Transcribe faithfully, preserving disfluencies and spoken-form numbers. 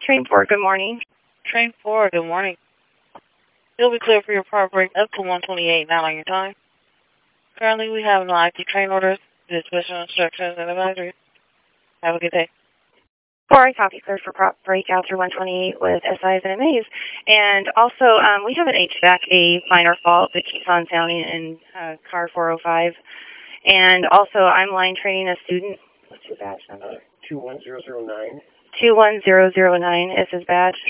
Train four, good morning. Train four, good morning. You'll be clear for your proper break up to one twenty-eight now on your time. Currently, we have no active train orders, disposition instructions, and advisories. Have a good day. four, I copy, cleared for prop break out through one twenty-eight with S Is and M As. And also, um, we have an H V A C, a minor fault that keeps on sounding in uh, car four oh five. And also, I'm line training a student. What's your badge number? two one zero zero nine. two one zero zero nine is his badge.